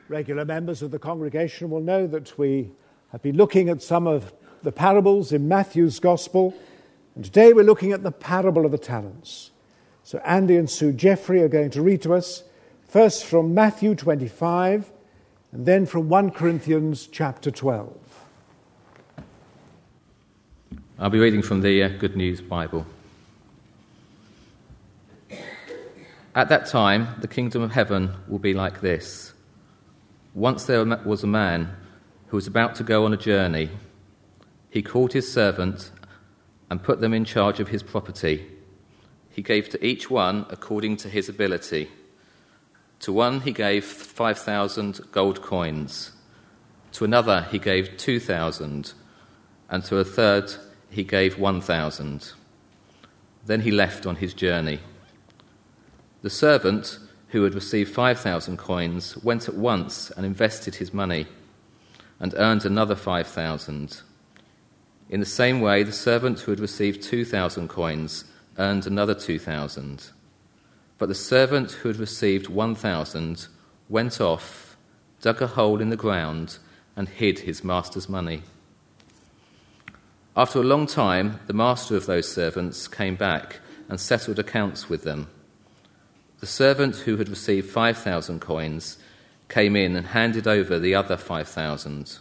Regular members of the congregation will know that we have been looking at some of the parables in Matthew's Gospel, and today we're looking at the parable of the talents. So Andy and Sue Jeffrey are going to read to us first from Matthew 25 and then from 1 Corinthians chapter 12. I'll be reading from the Good News Bible. At that time, the kingdom of heaven will be like this. Once there was a man who was about to go on a journey. He called his servant and put them in charge of his property. He gave to each one according to his ability. To one he gave 5,000 gold coins. To another he gave 2,000. And to a third he gave 1,000. Then he left on his journey. The servant who had received 5,000 coins went at once and invested his money and earned another 5,000. In the same way, the servant who had received 2,000 coins earned another 2,000. But the servant who had received 1,000 went off, dug a hole in the ground, and hid his master's money. After a long time, the master of those servants came back and settled accounts with them. The servant who had received 5,000 coins came in and handed over the other 5,000.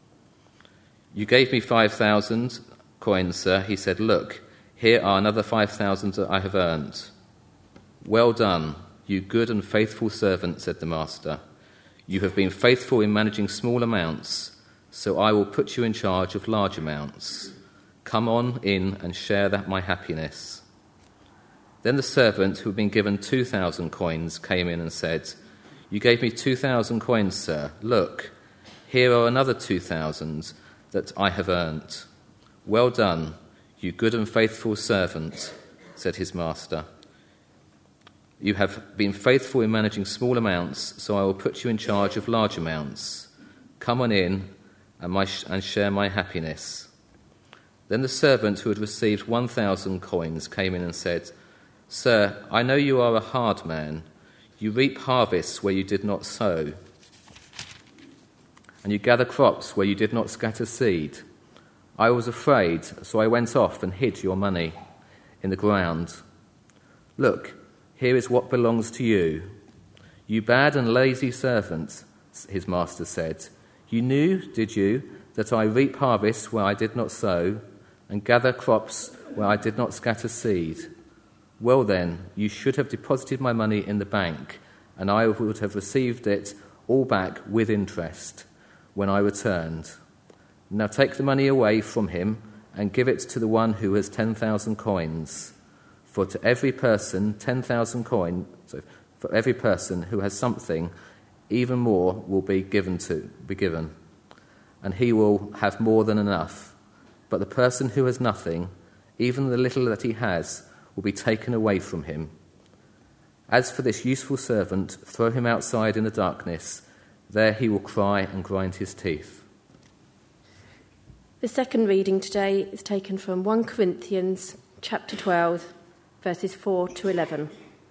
You gave me 5,000 coins, sir, he said. Look, here are another 5,000 that I have earned. Well done, you good and faithful servant, said the master. You have been faithful in managing small amounts, so I will put you in charge of large amounts. Come on in and share my happiness. Then the servant who had been given 2,000 coins came in and said, You gave me 2,000 coins, sir. Look, here are another 2,000 that I have earned. Well done, you good and faithful servant, said his master. You have been faithful in managing small amounts, so I will put you in charge of large amounts. Come on in and share my happiness. Then the servant who had received 1,000 coins came in and said, Sir, I know you are a hard man. You reap harvests where you did not sow, and you gather crops where you did not scatter seed. I was afraid, so I went off and hid your money in the ground. Look, here is what belongs to you. You bad and lazy servant, his master said. You knew, did you, that I reap harvests where I did not sow, and gather crops where I did not scatter seed? Well then, you should have deposited my money in the bank, and I would have received it all back with interest when I returned. Now take the money away from him and give it to the one who has 10,000 coins. For to every person 10,000 coins, for every person who has something, even more will be given, and he will have more than enough. But the person who has nothing, even the little that he has, will be taken away from him. As for this useful servant, throw him outside in the darkness. There he will cry and grind his teeth. The second reading today is taken from 1 Corinthians chapter 12, verses 4 to 11.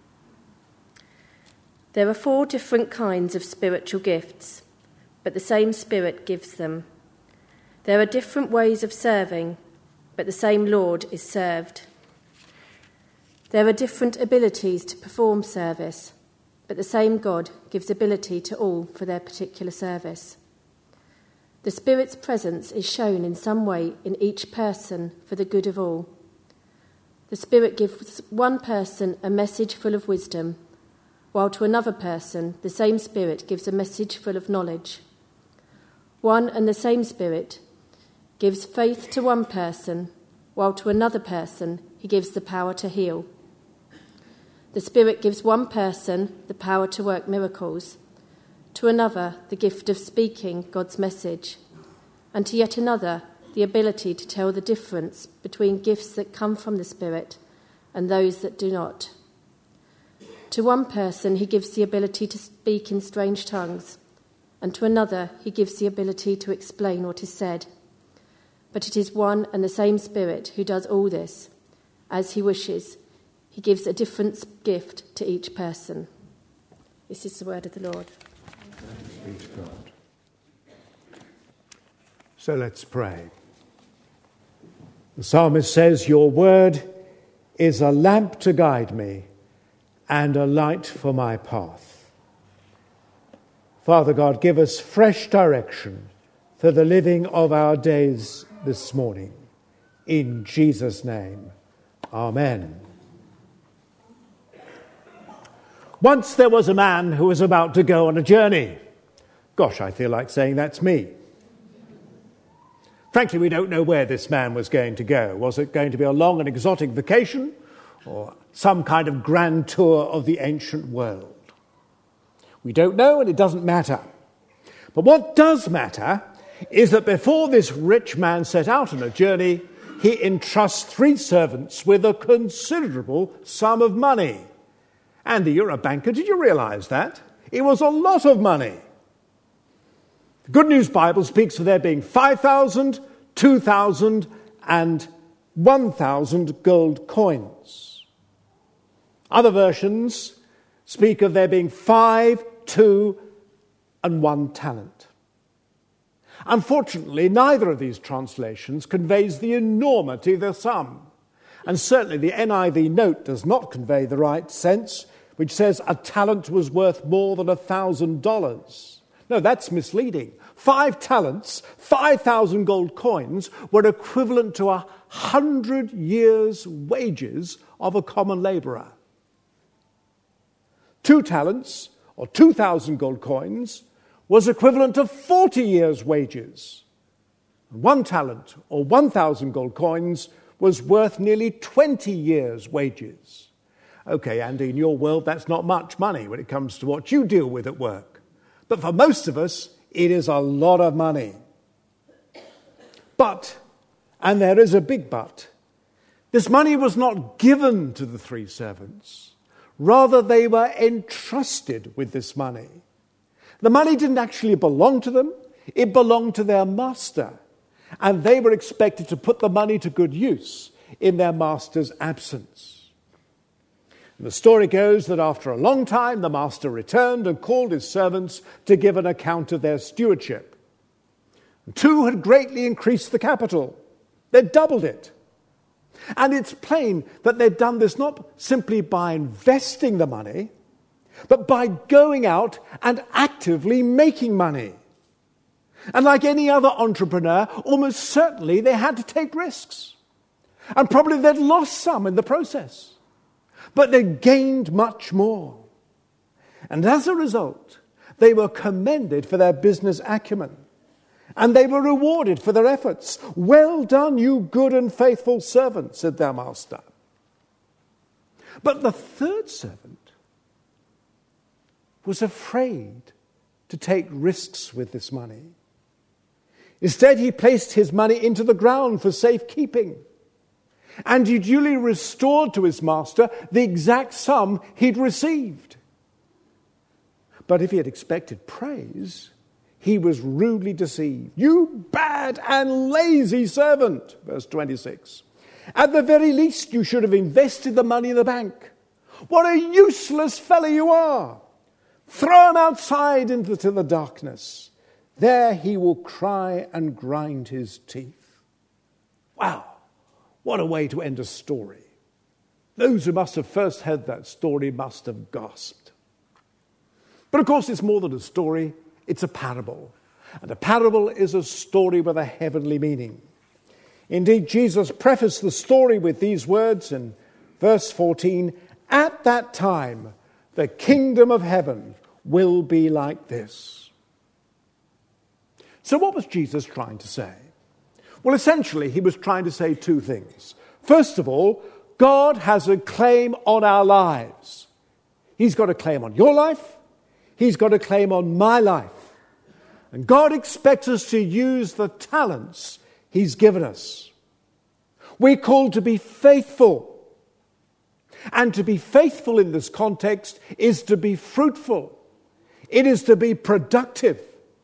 There are 4 different kinds of spiritual gifts, but the same Spirit gives them. There are different ways of serving, but the same Lord is served. There are different abilities to perform service, but the same God gives ability to all for their particular service. The Spirit's presence is shown in some way in each person for the good of all. The Spirit gives one person a message full of wisdom, while to another person the same Spirit gives a message full of knowledge. One and the same Spirit gives faith to one person, while to another person he gives the power to heal. The Spirit gives one person the power to work miracles, to another the gift of speaking God's message, and to yet another the ability to tell the difference between gifts that come from the Spirit and those that do not. To one person he gives the ability to speak in strange tongues, and to another he gives the ability to explain what is said. But it is one and the same Spirit who does all this. As he wishes, he gives a different gift to each person. This is the word of the Lord. God. So let's pray. The psalmist says, "Your word is a lamp to guide me and a light for my path." Father God, give us fresh direction for the living of our days this morning. In Jesus' name, amen. Once there was a man who was about to go on a journey. Gosh, I feel like saying that's me. Frankly, we don't know where this man was going to go. Was it going to be a long and exotic vacation or some kind of grand tour of the ancient world? We don't know, and it doesn't matter. But what does matter is that before this rich man set out on a journey, he entrusts 3 servants with a considerable sum of money. Andy, you're a banker. Did you realize that? It was a lot of money. The Good News Bible speaks of there being 5,000, 2,000, and 1,000 gold coins. Other versions speak of there being 5, 2, and 1 talent. Unfortunately, neither of these translations conveys the enormity of the sum. And certainly the NIV note does not convey the right sense, which says a talent was worth more than $1,000. No, that's misleading. 5 talents, 5,000 gold coins, were equivalent to 100 years' wages of a common labourer. 2 talents, or 2,000 gold coins, was equivalent to 40 years' wages. 1 talent, or 1,000 gold coins, was worth nearly 20 years' wages. Okay, Andy, in your world, that's not much money when it comes to what you deal with at work. But for most of us, it is a lot of money. But, and there is a big but, this money was not given to the 3 servants. Rather, they were entrusted with this money. The money didn't actually belong to them. It belonged to their master. And they were expected to put the money to good use in their master's absence. And the story goes that after a long time, the master returned and called his servants to give an account of their stewardship. And 2 had greatly increased the capital. They'd doubled it. And it's plain that they'd done this not simply by investing the money, but by going out and actively making money. And like any other entrepreneur, almost certainly they had to take risks. And probably they'd lost some in the process. But they gained much more. And as a result, they were commended for their business acumen. And they were rewarded for their efforts. "Well done, you good and faithful servant," said their master. But the 3rd servant was afraid to take risks with this money. Instead, he placed his money into the ground for safekeeping. And he duly restored to his master the exact sum he'd received. But if he had expected praise, he was rudely deceived. "You bad and lazy servant," verse 26. "At the very least, you should have invested the money in the bank. What a useless fellow you are! Throw him outside into the darkness. There he will cry and grind his teeth." Wow, what a way to end a story. Those who must have first heard that story must have gasped. But of course, it's more than a story, it's a parable. And a parable is a story with a heavenly meaning. Indeed, Jesus prefaced the story with these words in verse 14, "At that time, the kingdom of heaven will be like this." So what was Jesus trying to say? Well, essentially, he was trying to say 2 things. First of all, God has a claim on our lives. He's got a claim on your life. He's got a claim on my life. And God expects us to use the talents he's given us. We're called to be faithful. And to be faithful in this context is to be fruitful. It is to be productive.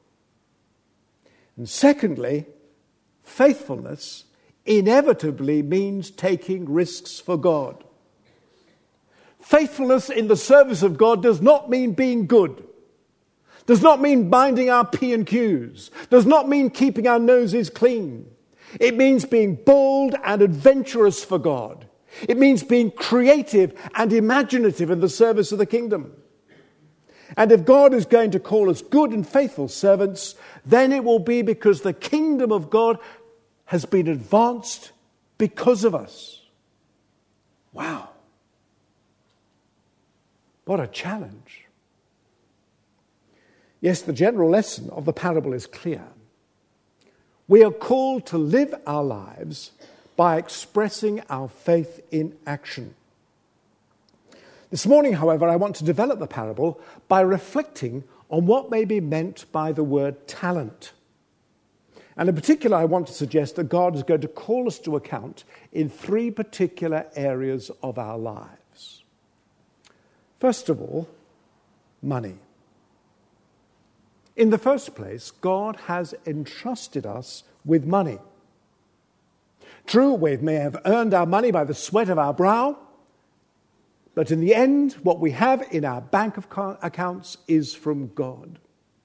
And secondly, faithfulness inevitably means taking risks for God. Faithfulness in the service of God does not mean being good. does not mean binding our P and Qs, does not mean keeping our noses clean. It means being bold and adventurous for God. It means being creative and imaginative in the service of the kingdom. And if God is going to call us good and faithful servants, then it will be because the kingdom of God has been advanced because of us. Wow. What a challenge. Yes, the general lesson of the parable is clear. We are called to live our lives by expressing our faith in action. This morning, however, I want to develop the parable by reflecting on what may be meant by the word talent. And in particular, I want to suggest that God is going to call us to account in three particular areas of our lives. First of all, money. In the first place, God has entrusted us with money. True, we may have earned our money by the sweat of our brow, but in the end, what we have in our bank accounts is from God.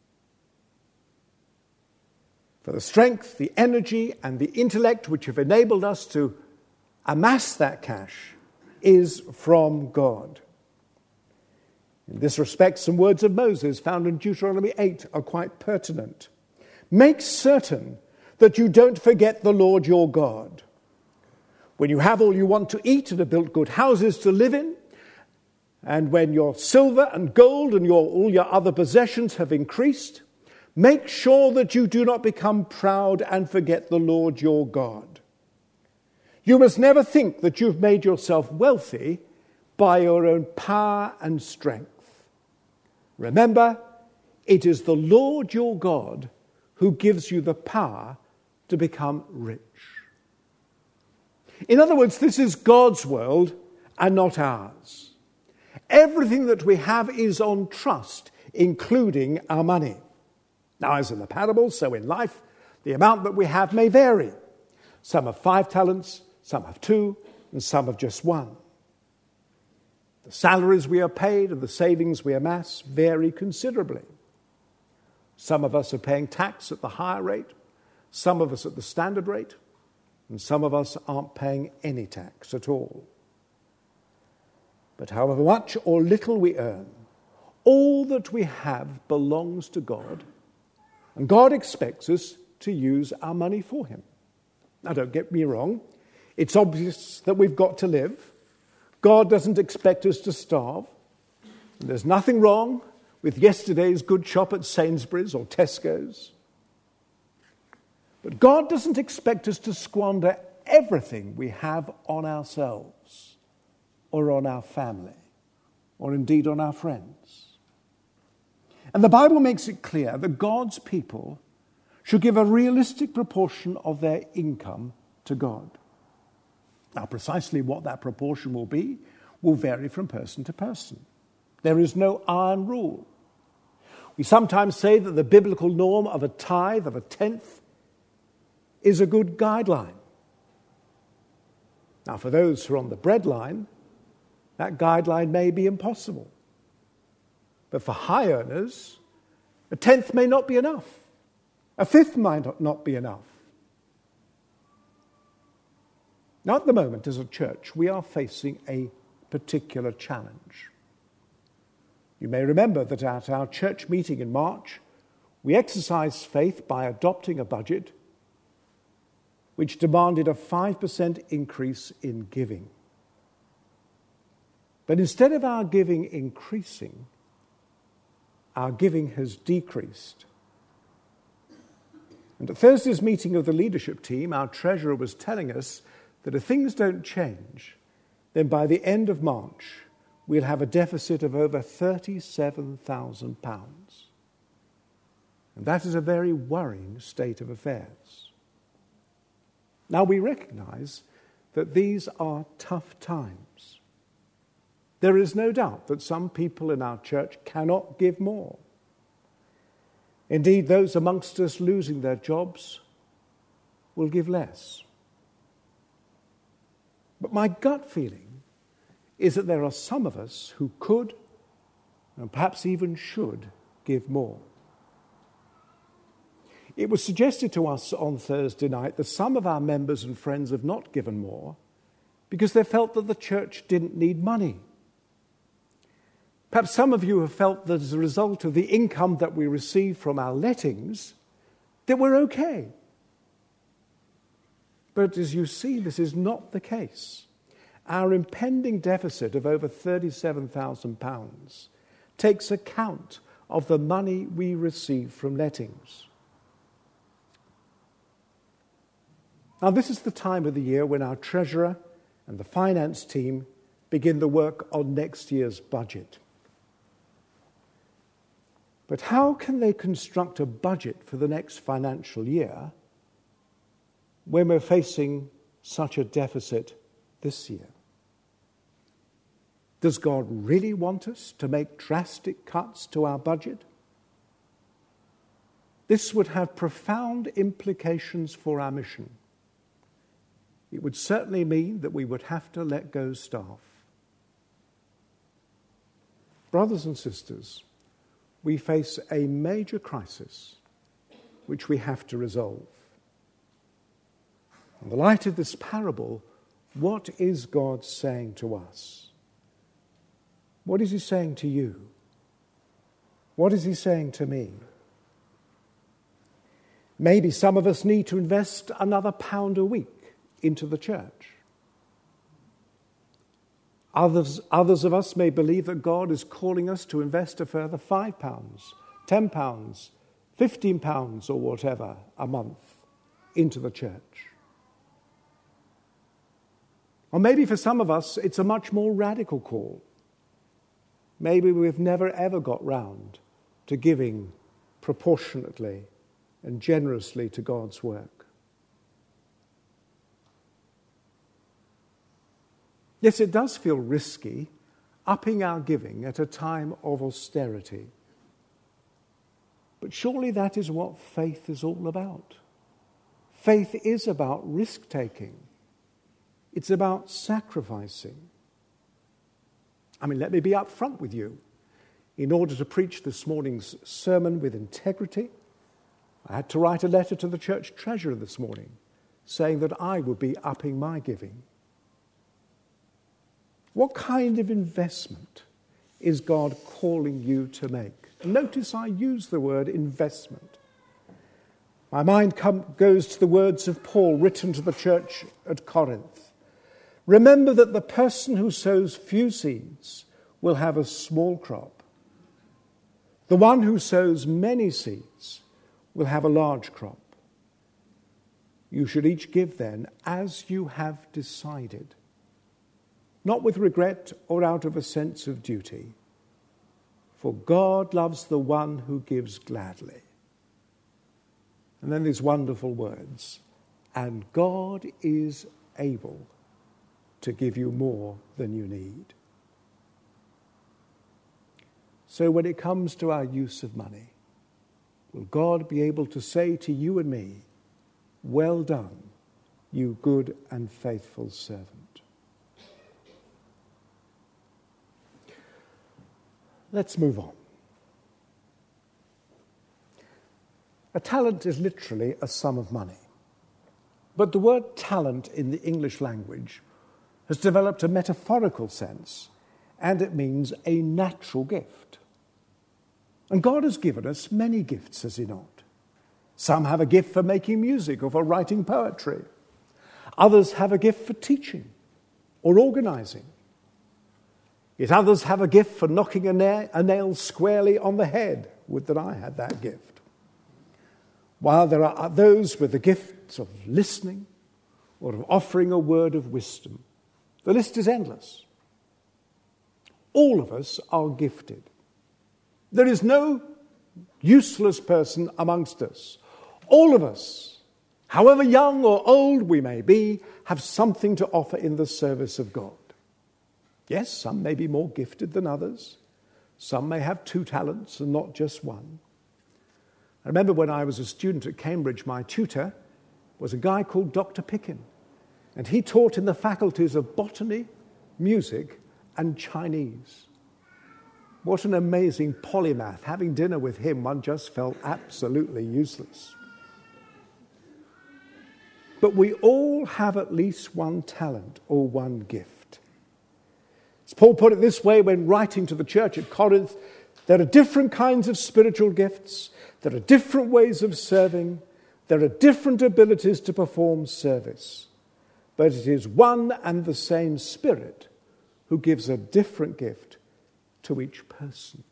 For the strength, the energy, and the intellect which have enabled us to amass that cash is from God. In this respect, some words of Moses found in Deuteronomy 8 are quite pertinent. Make certain that you don't forget the Lord your God. When you have all you want to eat and have built good houses to live in, and when your silver and gold and all your other possessions have increased, make sure that you do not become proud and forget the Lord your God. You must never think that you've made yourself wealthy by your own power and strength. Remember, it is the Lord your God who gives you the power to become rich. In other words, this is God's world and not ours. Everything that we have is on trust, including our money. Now, as in the parable, so in life, the amount that we have may vary. Some have 5 talents, some have 2, and some have just 1. The salaries we are paid and the savings we amass vary considerably. Some of us are paying tax at the higher rate, some of us at the standard rate, and some of us aren't paying any tax at all. But however much or little we earn, all that we have belongs to God, and God expects us to use our money for him. Now, don't get me wrong. It's obvious that we've got to live. God doesn't expect us to starve. And there's nothing wrong with yesterday's good shop at Sainsbury's or Tesco's. But God doesn't expect us to squander everything we have on ourselves or on our family or indeed on our friends. And the Bible makes it clear that God's people should give a realistic proportion of their income to God. Now, precisely what that proportion will be will vary from person to person. There is no iron rule. We sometimes say that the biblical norm of a tithe, of a tenth, is a good guideline. Now, for those who are on the breadline, that guideline may be impossible. But for high earners, a tenth may not be enough. A fifth might not be enough. Now, at the moment, as a church, we are facing a particular challenge. You may remember that at our church meeting in March, we exercised faith by adopting a budget which demanded a 5% increase in giving. But instead of our giving increasing, our giving has decreased. And at Thursday's meeting of the leadership team, our treasurer was telling us that if things don't change, then by the end of March, we'll have a deficit of over £37,000. And that is a very worrying state of affairs. Now, we recognize that these are tough times. There is no doubt that some people in our church cannot give more. Indeed, those amongst us losing their jobs will give less. But my gut feeling is that there are some of us who could and perhaps even should give more. It was suggested to us on Thursday night that some of our members and friends have not given more because they felt that the church didn't need money. Perhaps some of you have felt that as a result of the income that we receive from our lettings, that we're okay. But as you see, this is not the case. Our impending deficit of over £37,000 takes account of the money we receive from lettings. Now, this is the time of the year when our treasurer and the finance team begin the work on next year's budget. But how can they construct a budget for the next financial year when we're facing such a deficit this year? Does God really want us to make drastic cuts to our budget? This would have profound implications for our mission. It would certainly mean that we would have to let go staff. Brothers and sisters, we face a major crisis which we have to resolve. In the light of this parable, what is God saying to us? What is he saying to you? What is he saying to me? Maybe some of us need to invest another £1 a week into the church. Others of us may believe that God is calling us to invest a further £5, £10, £15 or whatever a month into the church. Or maybe for some of us it's a much more radical call. Maybe we've never ever got round to giving proportionately and generously to God's work. Yes, it does feel risky upping our giving at a time of austerity. But surely that is what faith is all about. Faith is about risk-taking. It's about sacrificing. I mean, let me be upfront with you. In order to preach this morning's sermon with integrity, I had to write a letter to the church treasurer this morning saying that I would be upping my giving. What kind of investment is God calling you to make? Notice I use the word investment. My mind goes to the words of Paul written to the church at Corinth. Remember that the person who sows few seeds will have a small crop. The one who sows many seeds will have a large crop. You should each give then as you have decided, not with regret or out of a sense of duty, for God loves the one who gives gladly. And then these wonderful words, and God is able to give you more than you need. So when it comes to our use of money, will God be able to say to you and me, well done, you good and faithful servant? Let's move on. A talent is literally a sum of money. But the word talent in the English language has developed a metaphorical sense, and it means a natural gift. And God has given us many gifts, has he not? Some have a gift for making music or for writing poetry. Others have a gift for teaching or organizing. Yet others have a gift for knocking a nail squarely on the head. Would that I had that gift. While there are those with the gifts of listening or of offering a word of wisdom. The list is endless. All of us are gifted. There is no useless person amongst us. All of us, however young or old we may be, have something to offer in the service of God. Yes, some may be more gifted than others. Some may have 2 talents and not just 1. I remember when I was a student at Cambridge, my tutor was a guy called Dr. Pickin, and he taught in the faculties of botany, music, and Chinese. What an amazing polymath. Having dinner with him, one just felt absolutely useless. but we all have at least one talent or one gift. As Paul put it this way when writing to the church at Corinth, there are different kinds of spiritual gifts, there are different ways of serving, there are different abilities to perform service, but it is one and the same Spirit who gives a different gift to each person.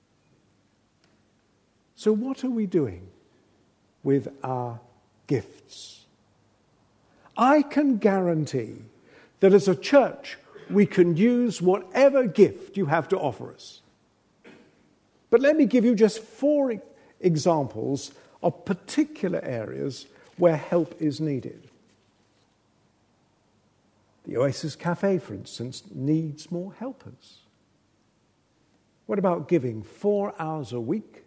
So what are we doing with our gifts? I can guarantee that as a church we can use whatever gift you have to offer us. But let me give you just 4 examples of particular areas where help is needed. The Oasis Cafe, for instance, needs more helpers. What about giving 4 hours a week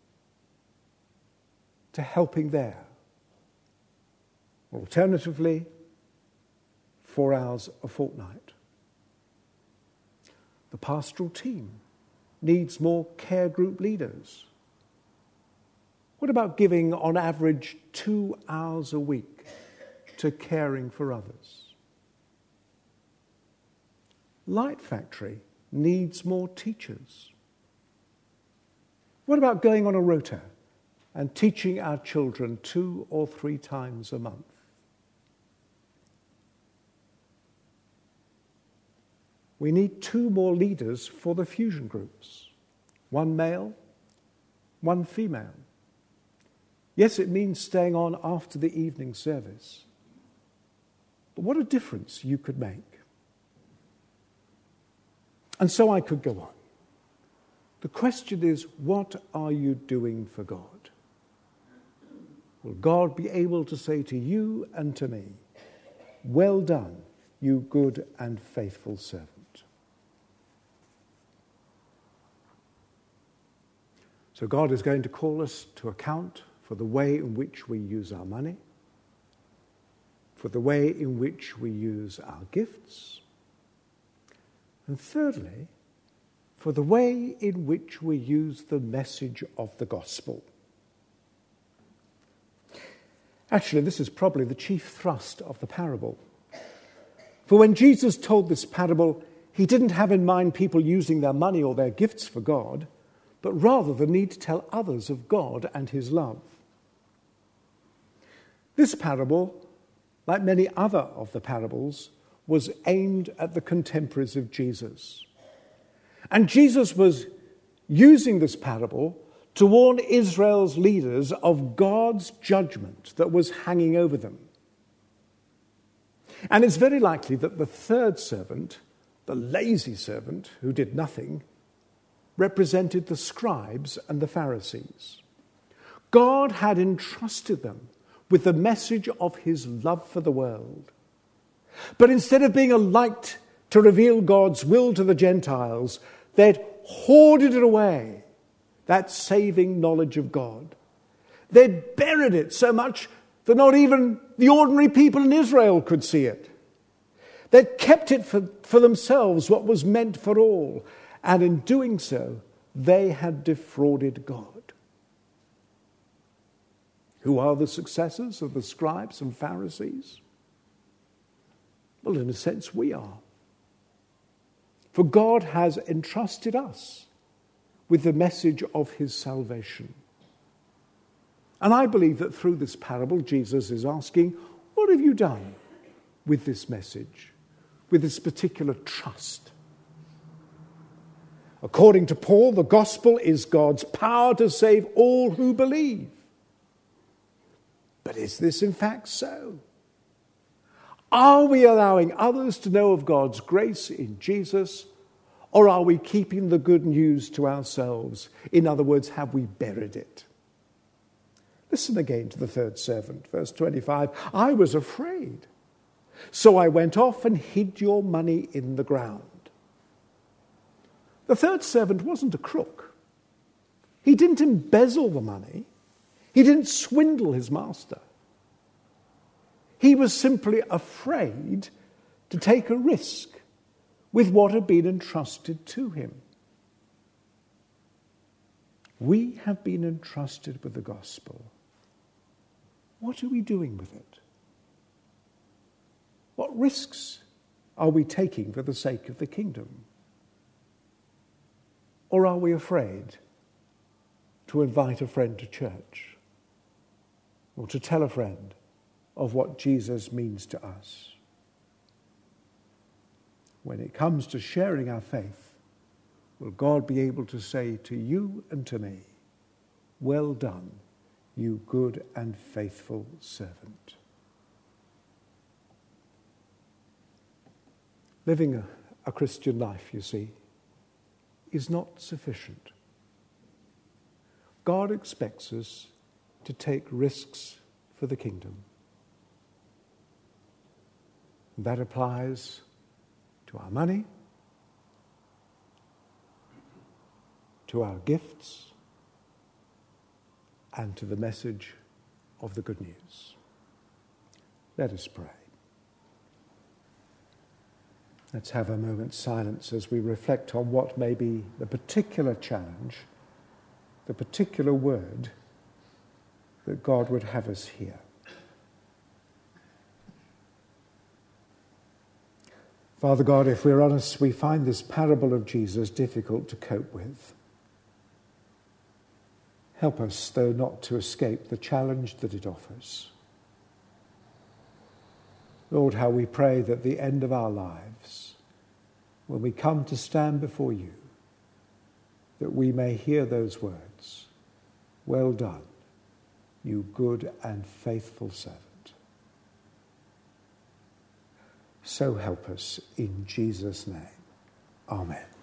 to helping there? Alternatively, 4 hours a fortnight. The pastoral team needs more care group leaders. What about giving on average 2 hours a week to caring for others? Light Factory needs more teachers. What about going on a rota and teaching our children 2 or 3 times a month? We need 2 more leaders for the fusion groups. 1 male, 1 female. Yes, it means staying on after the evening service. But what a difference you could make. And so I could go on. The question is, what are you doing for God? Will God be able to say to you and to me, "Well done, you good and faithful servant"? So God is going to call us to account for the way in which we use our money, for the way in which we use our gifts, and thirdly, for the way in which we use the message of the gospel. Actually, this is probably the chief thrust of the parable. For when Jesus told this parable, he didn't have in mind people using their money or their gifts for God, but rather the need to tell others of God and his love. This parable, like many other of the parables, was aimed at the contemporaries of Jesus. And Jesus was using this parable to warn Israel's leaders of God's judgment that was hanging over them. And it's very likely that the third servant, the lazy servant who did nothing, represented the scribes and the Pharisees. God had entrusted them with the message of his love for the world. But instead of being a light to reveal God's will to the Gentiles, they'd hoarded it away, that saving knowledge of God. They'd buried it so much that not even the ordinary people in Israel could see it. They'd kept it for themselves, what was meant for all. And in doing so, they had defrauded God. Who are the successors of the scribes and Pharisees? Well, in a sense, we are. For God has entrusted us with the message of his salvation. And I believe that through this parable, Jesus is asking, what have you done with this message, with this particular trust? According to Paul, the gospel is God's power to save all who believe. But is this in fact so? Are we allowing others to know of God's grace in Jesus, or are we keeping the good news to ourselves? In other words, have we buried it? Listen again to the third servant, verse 25. I was afraid, so I went off and hid your money in the ground. The third servant wasn't a crook. He didn't embezzle the money. He didn't swindle his master. He was simply afraid to take a risk with what had been entrusted to him. We have been entrusted with the gospel. What are we doing with it? What risks are we taking for the sake of the kingdom? Or are we afraid to invite a friend to church or to tell a friend of what Jesus means to us? When it comes to sharing our faith, will God be able to say to you and to me, "Well done, you good and faithful servant"? Living a Christian life, you see, is not sufficient. God expects us to take risks for the kingdom. That applies to our money, to our gifts, and to the message of the good news. Let us pray. Let's have a moment's silence as we reflect on what may be the particular challenge, the particular word that God would have us hear. Father God, if we're honest, we find this parable of Jesus difficult to cope with. Help us, though, not to escape the challenge that it offers. Lord, how we pray that the end of our lives, when we come to stand before you, that we may hear those words, "Well done, you good and faithful servant." So help us in Jesus' name. Amen.